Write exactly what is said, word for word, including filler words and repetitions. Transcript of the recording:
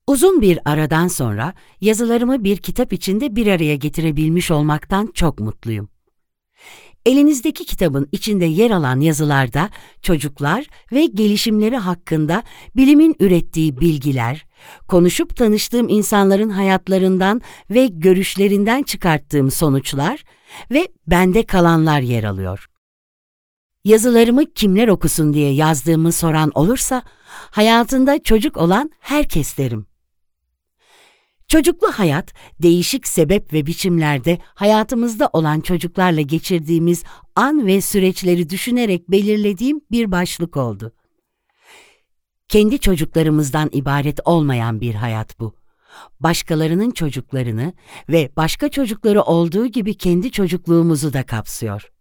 Uzun bir aradan sonra yazılarımı bir kitap içinde bir araya getirebilmiş olmaktan çok mutluyum. Elinizdeki kitabın içinde yer alan yazılarda çocuklar ve gelişimleri hakkında bilimin ürettiği bilgiler, konuşup tanıştığım insanların hayatlarından ve görüşlerinden çıkarttığım sonuçlar ve bende kalanlar yer alıyor. Yazılarımı kimler okusun diye yazdığımı soran olursa, hayatında çocuk olan herkes derim. Çocuklu hayat, değişik sebep ve biçimlerde hayatımızda olan çocuklarla geçirdiğimiz an ve süreçleri düşünerek belirlediğim bir başlık oldu. Kendi çocuklarımızdan ibaret olmayan bir hayat bu. Başkalarının çocuklarını ve başka çocukları olduğu gibi kendi çocukluğumuzu da kapsıyor.